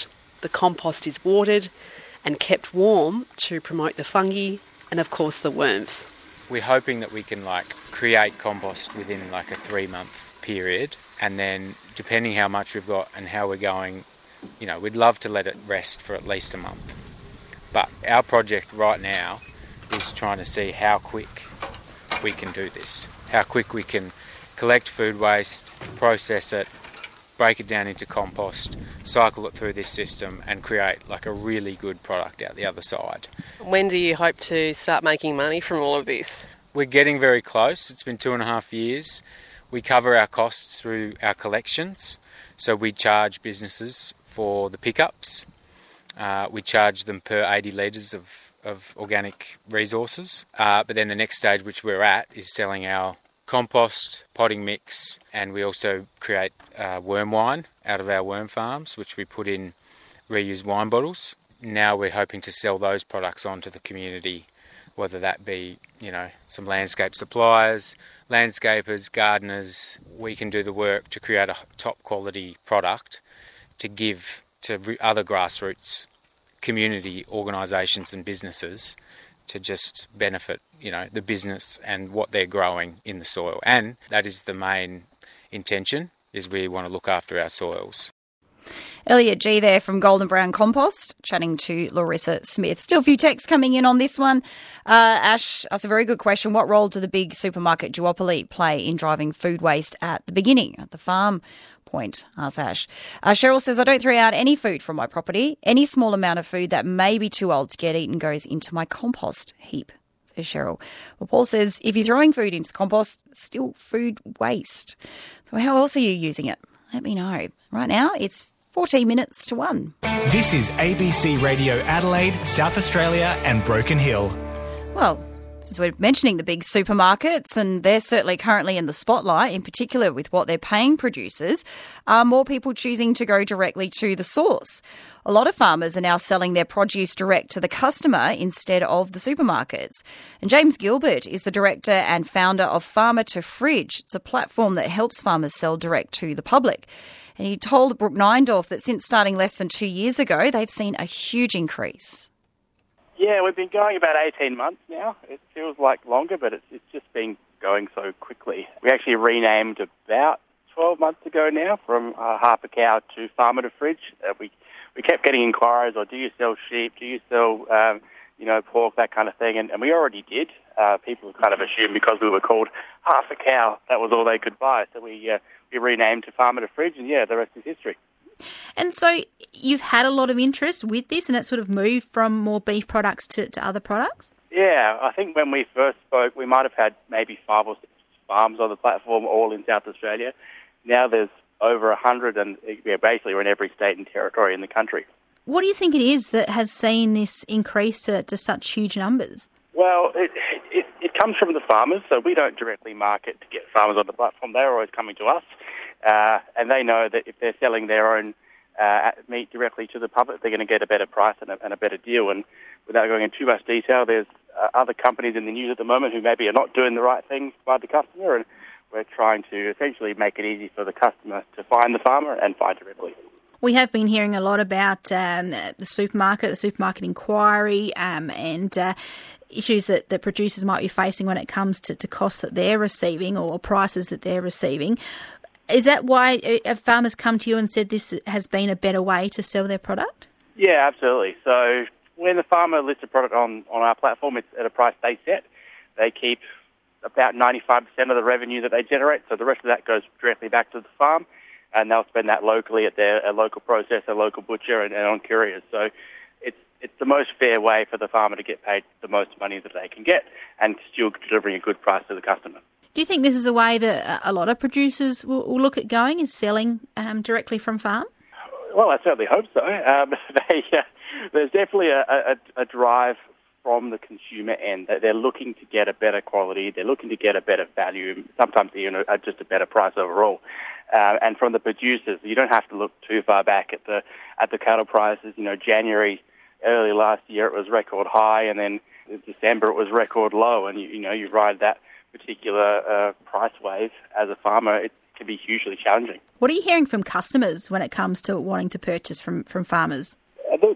The compost is watered and kept warm to promote the fungi and, of course, the worms. We're hoping that we can like create compost within like a three-month period, and then depending how much we've got and how we're going, you know, we'd love to let it rest for at least a month. But our project right now is trying to see how quick we can do this, how quick we can collect food waste, process it, break it down into compost, cycle it through this system and create like a really good product out the other side. When do you hope to start making money from all of this? We're getting very close. It's been two and a half years. We cover our costs through our collections. So we charge businesses for the pickups. Uh, we charge them per eighty litres of, of organic resources. Uh, but then the next stage which we're at is selling our compost, potting mix, and we also create uh, worm wine out of our worm farms, which we put in reused wine bottles. Now we're hoping to sell those products on to the community, whether that be, you know, some landscape suppliers, landscapers, gardeners. We can do the work to create a top quality product to give to other grassroots community organisations and businesses to just benefit, you know, the business and what they're growing in the soil. And that is the main intention, is we want to look after our soils. Elliot G there from Golden Brown Compost, chatting to Larissa Smith. Still a few texts coming in on this one. Uh, Ash, that's a very good question. What role do the big supermarket duopoly play in driving food waste at the beginning, at the farm point? Asks Ash. Uh, Cheryl says, I don't throw out any food from my property. Any small amount of food that may be too old to get eaten goes into my compost heap, says Cheryl. Well, Paul says, if you're throwing food into the compost, still food waste. So how else are you using it? Let me know. Right now, it's fourteen minutes to one. This is A B C Radio Adelaide, South Australia and Broken Hill. Well, since we're mentioning the big supermarkets, and they're certainly currently in the spotlight, in particular with what they're paying producers, are more people choosing to go directly to the source. A lot of farmers are now selling their produce direct to the customer instead of the supermarkets. And James Gilbert is the director and founder of Farmer to Fridge. It's a platform that helps farmers sell direct to the public. And he told Brooke Neindorf that since starting less than two years ago, they've seen a huge increase. Yeah, we've been going about eighteen months now. It feels like longer, but it's, it's just been going so quickly. We actually renamed about twelve months ago now from uh, Half a Cow to Farmer to Fridge. Uh, we we kept getting inquiries, or do you sell sheep, do you sell um, you know, pork, that kind of thing, and, and we already did. Uh, people kind of assumed because we were called Half a Cow, that was all they could buy. So we uh, we renamed to Farmer to Fridge, and yeah, the rest is history. And so you've had a lot of interest with this, and it sort of moved from more beef products to, to other products? Yeah, I think when we first spoke, we might have had maybe five or six farms on the platform, all in South Australia. Now there's over a hundred, and yeah, basically we're in every state and territory in the country. What do you think it is that has seen this increase to, to such huge numbers? Well, it, it, it comes from the farmers, so we don't directly market to get farmers on the platform. They're always coming to us, uh, and they know that if they're selling their own uh, meat directly to the public, they're going to get a better price and a, and a better deal. And without going into too much detail, there's uh, other companies in the news at the moment who maybe are not doing the right thing by the customer, and we're trying to essentially make it easy for the customer to find the farmer and find directly. We have been hearing a lot about um, the supermarket, the supermarket inquiry, um, and uh, issues that, that producers might be facing when it comes to, to costs that they're receiving or prices that they're receiving. Is that why have farmers come to you and said this has been a better way to sell their product? Yeah, absolutely. So when the farmer lists a product on, on our platform, it's at a price they set. They keep about ninety-five percent of the revenue that they generate, so the rest of that goes directly back to the farm, and they'll spend that locally at their a local processor, a local butcher, and, and on couriers. So it's it's the most fair way for the farmer to get paid the most money that they can get and still delivering a good price to the customer. Do you think this is a way that a lot of producers will, will look at going, is selling um, directly from farm? Well, I certainly hope so. Um, they, uh, there's definitely a, a, a drive from the consumer end. They're looking to get a better quality. They're looking to get a better value, sometimes even a, just a better price overall. Uh, and from the producers, you don't have to look too far back at the at the cattle prices. You know, January, early last year, it was record high, and then in December it was record low. And, you, you know, you ride that particular uh, price wave as a farmer, it can be hugely challenging. What are you hearing from customers when it comes to wanting to purchase from, from farmers?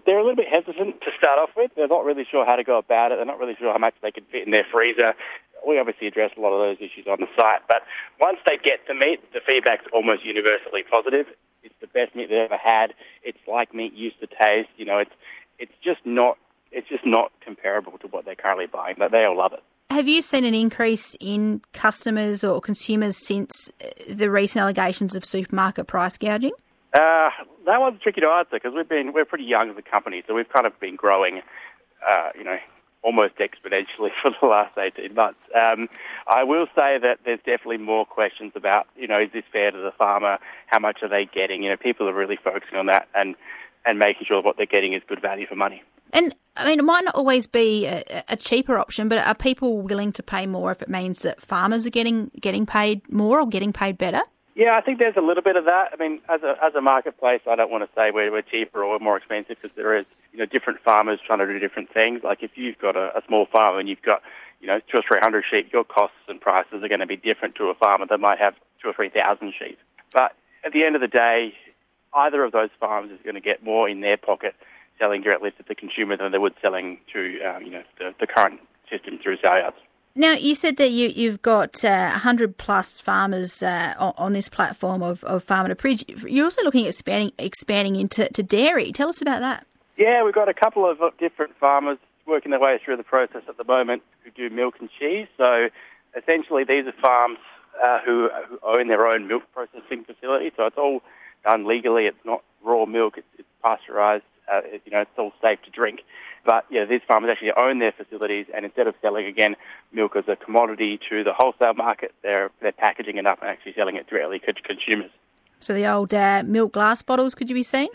they're a little bit hesitant to start off with. They're not really sure how to go about it. They're not really sure how much they can fit in their freezer. We obviously address a lot of those issues on the site. But once they get the meat, the feedback's almost universally positive. It's the best meat they've ever had. It's like meat used to taste. You know, it's it's just not it's just not comparable to what they're currently buying. But they all love it. Have you seen an increase in customers or consumers since the recent allegations of supermarket price gouging? Uh, that one's tricky to answer because we've been we're pretty young as a company, so we've kind of been growing, uh, you know, almost exponentially for the last eighteen months. Um, I will say that there's definitely more questions about, you know, is this fair to the farmer? How much are they getting? You know, people are really focusing on that and, and making sure what they're getting is good value for money. And, I mean, it might not always be a, a cheaper option, but are people willing to pay more if it means that farmers are getting getting paid more or getting paid better? Yeah, I think there's a little bit of that. I mean, as a as a marketplace, I don't want to say we're, we're cheaper or more expensive because there is, you know, different farmers trying to do different things. Like if you've got a, a small farm and you've got, you know, two or three hundred sheep, your costs and prices are going to be different to a farmer that might have two or three thousand sheep. But at the end of the day, either of those farms is going to get more in their pocket selling directly to the consumer than they would selling to, um, you know, the, the current system through sale yards. Now, you said that you, you've got uh, one hundred plus farmers uh, on, on this platform of, of Farmer to Fridge. You're also looking at expanding, expanding into to dairy. Tell us about that. Yeah, we've got a couple of different farmers working their way through the process at the moment who do milk and cheese. So essentially these are farms uh, who, who own their own milk processing facility. So it's all done legally. It's not raw milk. It's, it's pasteurised. Uh, it, you know, it's all safe to drink. But, yeah, these farmers actually own their facilities, and instead of selling, again, milk as a commodity to the wholesale market, they're they're packaging it up and actually selling it directly to consumers. So the old uh, milk glass bottles, could you be seeing?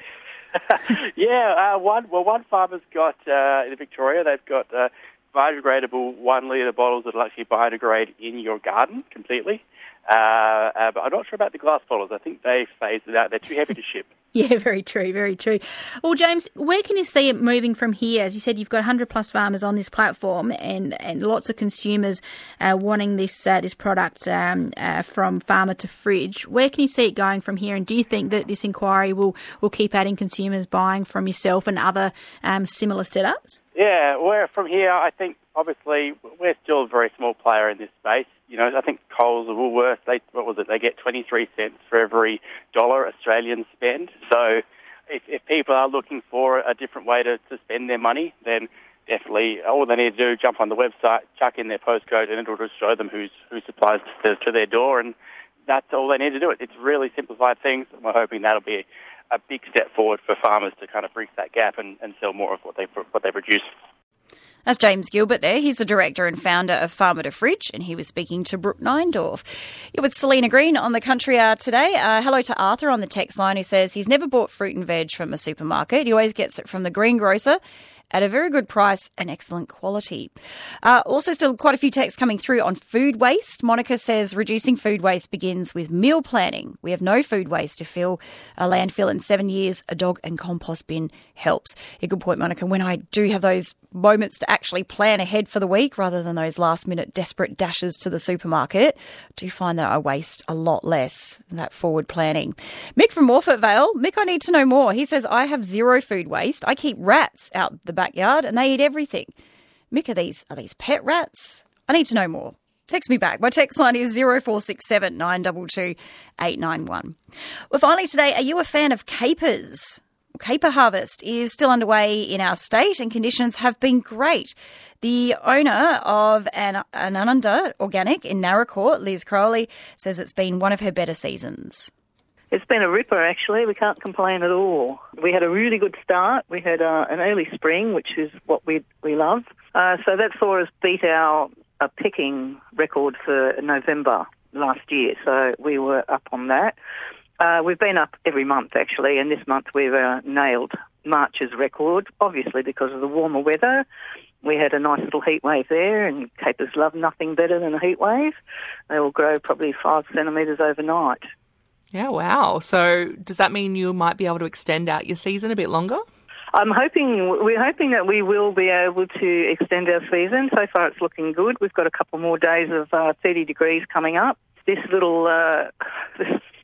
yeah, uh, one well, one farmer's got, uh, in Victoria, they've got uh, biodegradable one-litre bottles that will actually biodegrade in your garden completely. Uh, uh, but I'm not sure about the glass bottles. I think they phased it out. They're too heavy to ship. Yeah, very true, very true. Well, James, where can you see it moving from here? As you said, you've got one hundred plus farmers on this platform and, and lots of consumers uh, wanting this uh, this product um, uh, from farmer to fridge. Where can you see it going from here? And do you think that this inquiry will, will keep adding consumers buying from yourself and other um, similar setups? Yeah, well, from here, I think, obviously, we're still a very small player in this space. You know, I think Coles or Woolworths, they, what was it, they get twenty-three cents for every dollar Australians spend. So if, if people are looking for a different way to, to spend their money, then definitely all they need to do is jump on the website, chuck in their postcode, and it'll just show them who's, who supplies to, to their door, and that's all they need to do. It. It's really simplified things, and we're hoping that'll be a big step forward for farmers to kind of bridge that gap and, and sell more of what they what they produce. That's James Gilbert there. He's the director and founder of Farmer to Fridge, and he was speaking to Brooke Neindorf. You're with Selena Green on the Country Hour today. Uh, hello to Arthur on the text line who says he's never bought fruit and veg from a supermarket. He always gets it from the greengrocer at a very good price and excellent quality. Uh, also still quite a few texts coming through on food waste. Monica says reducing food waste begins with meal planning. We have no food waste to fill a landfill in seven years. A dog and compost bin helps. A good point, Monica. When I do have those moments to actually plan ahead for the week rather than those last minute desperate dashes to the supermarket, I do find that I waste a lot less than that forward planning. Mick from Morford Vale. Mick, I need to know more. He says, I have zero food waste. I keep rats out the backyard and they eat everything. Mick, are these, are these pet rats? I need to know more. Text me back. My text line is zero four six seven nine two two eight nine one. Well, finally today, are you a fan of capers? Caper harvest is still underway in our state and conditions have been great. The owner of an Ananda Organic in Narracourt, Liz Crowley, says it's been one of her better seasons. It's been a ripper, actually. We can't complain at all. We had a really good start. We had uh, an early spring, which is what we we love. Uh, so that saw us beat our uh, picking record for November last year. So we were up on that. Uh, we've been up every month, actually, and this month we've uh, nailed March's record, obviously because of the warmer weather. We had a nice little heat wave there, and capers love nothing better than a heat wave. They will grow probably five centimetres overnight. Yeah, wow. So does that mean you might be able to extend out your season a bit longer? I'm hoping, we're hoping that we will be able to extend our season. So far it's looking good. We've got a couple more days of uh, thirty degrees coming up. This little uh, this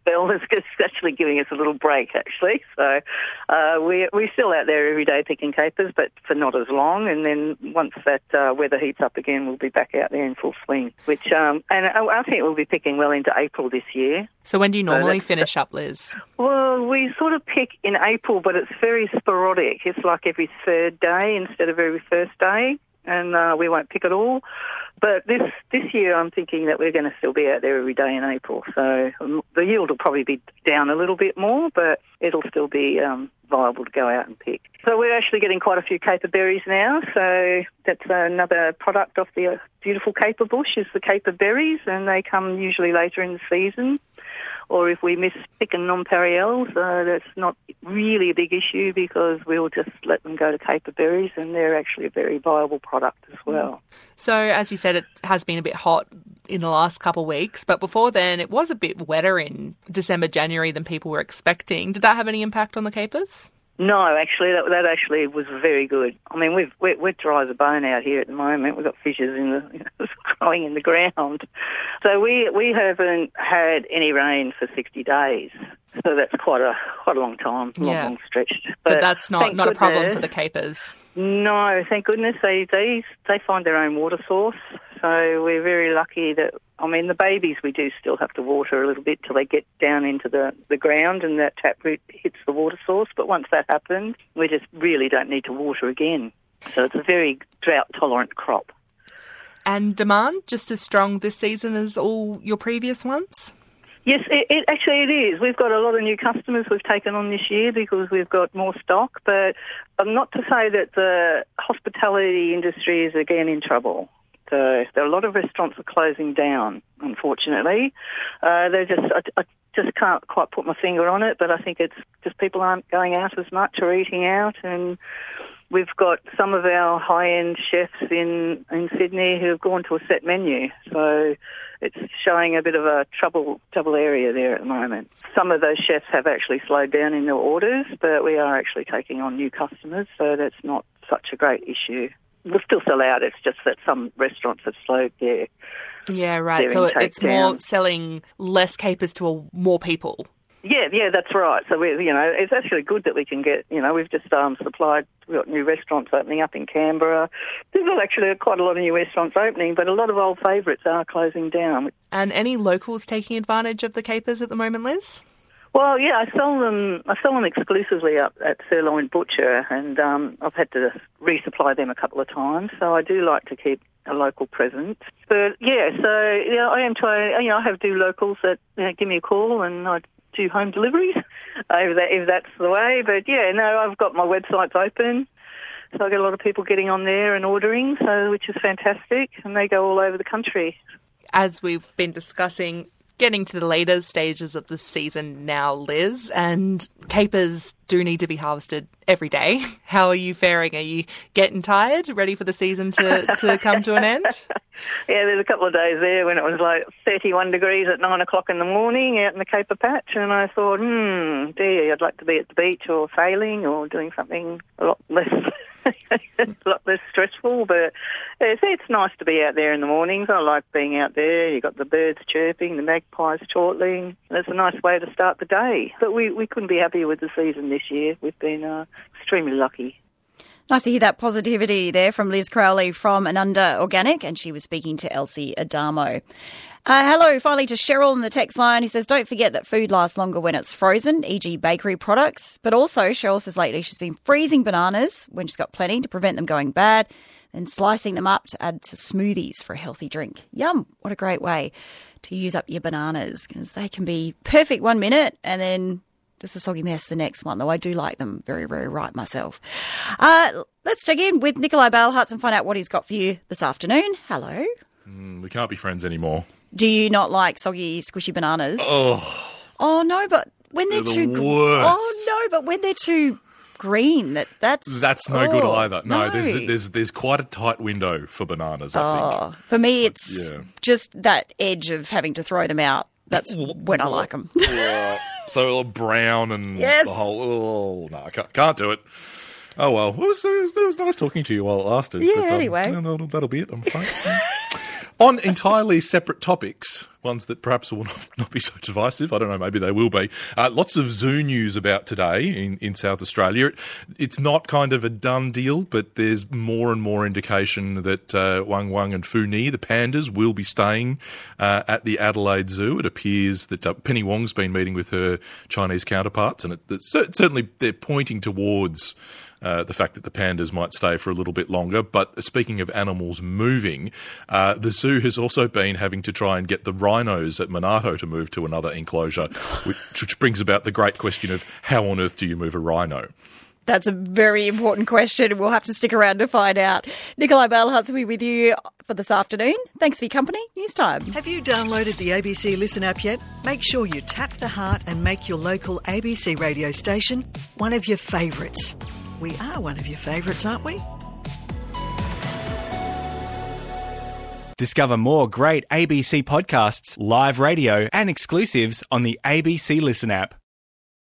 spell is actually giving us a little break, actually. So uh, we, we're still out there every day picking capers, but for not as long. And then once that uh, weather heats up again, we'll be back out there in full swing. Which um, and I, I think we'll be picking well into April this year. So when do you normally so finish up, Liz? Well, we sort of pick in April, but it's very sporadic. It's like every third day instead of every first day, and uh, we won't pick at all. But this this year I'm thinking that we're going to still be out there every day in April. So um, the yield will probably be down a little bit more, but it'll still be um, viable to go out and pick. So we're actually getting quite a few caper berries now. So that's another product off the uh, beautiful caper bush is the caper berries, and they come usually later in the season. Or if we miss picking nonpareils, uh, that's not really a big issue because we'll just let them go to caper berries, and they're actually a very viable product as well. So, as you said, it has been a bit hot in the last couple of weeks, but before then it was a bit wetter in December, January than people were expecting. Did that have any impact on the capers? No, actually, that that actually was very good. I mean, we've, we're, we're dry as a bone out here at the moment. We've got fissures in the you know, growing in the ground. So we we haven't had any rain for sixty days. So that's quite a quite a long time, long, yeah. long stretch. But, but that's not, not a problem goodness, for the capers. No, thank goodness they, they they find their own water source. So we're very lucky that, I mean, the babies we do still have to water a little bit till they get down into the, the ground and that taproot hits the water source. But once that happens, we just really don't need to water again. So it's a very drought-tolerant crop. And demand just as strong this season as all your previous ones? Yes, it, it actually it is. We've got a lot of new customers we've taken on this year because we've got more stock. But um, not to say that the hospitality industry is again in trouble. So there are a lot of restaurants are closing down, unfortunately. Uh, they just I, I just can't quite put my finger on it, but I think it's just people aren't going out as much or eating out, and we've got some of our high-end chefs in, in Sydney who have gone to a set menu. So it's showing a bit of a trouble trouble area there at the moment. Some of those chefs have actually slowed down in their orders, but we are actually taking on new customers, so that's not such a great issue. We'll still sell out, it's just that some restaurants have slowed their Yeah, right. their So intake it's more down. selling less capers to a, more people. Yeah, yeah, that's right. So we, you know, it's actually good that we can get. You know, we've just um, supplied. We've got new restaurants opening up in Canberra. There's actually quite a lot of new restaurants opening, but a lot of old favourites are closing down. And any locals taking advantage of the capers at the moment, Liz? Well, yeah, I sell them. I sell them exclusively up at Sirloin Butcher, and um, I've had to resupply them a couple of times. So I do like to keep a local presence. But yeah, so yeah, I am trying. You know, I have do locals that you know, give me a call, and I do home deliveries if, that, if that's the way. But yeah, no, I've got my websites open, so I get a lot of people getting on there and ordering, so which is fantastic, and they go all over the country. As we've been discussing, getting to the later stages of the season now, Liz, and capers do need to be harvested every day. How are you faring? Are you getting tired, ready for the season to, to come to an end? Yeah, there's a couple of days there when it was like thirty-one degrees at nine o'clock in the morning out in the caper patch, and I thought, hmm, dear, I'd like to be at the beach or sailing or doing something a lot less a lot less stressful. But it's, it's nice to be out there in the mornings. I like being out there. You've got the birds chirping, the magpies chortling. It's a nice way to start the day. But we, we couldn't be happier with the season this year. We've been uh, extremely lucky. Nice to hear that positivity there from Liz Crowley from Ananda Organic, and she was speaking to Elsie Adamo. Uh, hello, finally to Cheryl on the text line who says, don't forget that food lasts longer when it's frozen, for example bakery products. But also, Cheryl says lately she's been freezing bananas when she's got plenty to prevent them going bad, then slicing them up to add to smoothies for a healthy drink. Yum, what a great way to use up your bananas, because they can be perfect one minute and then just a soggy mess the next one, though I do like them very, very ripe myself. Uh, let's check in with Nikolai Balehartz and find out what he's got for you this afternoon. Hello. Mm, we can't be friends anymore. Do you not like soggy, squishy bananas? Oh. Oh, no, but when they're, They're too... the worst. Oh, no, but when they're too green, that that's... That's no oh, good either. No, no, there's there's there's quite a tight window for bananas, I oh, think. For me, it's yeah. just that edge of having to throw them out. That's when I like them. So brown and yes. the whole... Oh, no, I can't, can't do it. Oh, well. It was, it, was, it was nice talking to you while it lasted. Yeah, but, um, anyway. That'll, that'll be it, I'm afraid. On entirely separate topics, ones that perhaps will not be so divisive. I don't know, maybe they will be. Uh, lots of zoo news about today in, in South Australia. It's not kind of a done deal, but there's more and more indication that uh, Wang Wang and Fu Ni, the pandas, will be staying uh, at the Adelaide Zoo. It appears that uh, Penny Wong's been meeting with her Chinese counterparts, and it, it's, certainly they're pointing towards Uh, the fact that the pandas might stay for a little bit longer. But speaking of animals moving, uh, the zoo has also been having to try and get the rhinos at Monarto to move to another enclosure, which, which brings about the great question of how on earth do you move a rhino? That's a very important question. We'll have to stick around to find out. Nikolai Bailhartz will be with you for this afternoon. Thanks for your company. News time. Have you downloaded the A B C Listen app yet? Make sure you tap the heart and make your local A B C radio station one of your favourites. We are one of your favourites, aren't we? Discover more great A B C podcasts, live radio and exclusives on the A B C Listen app.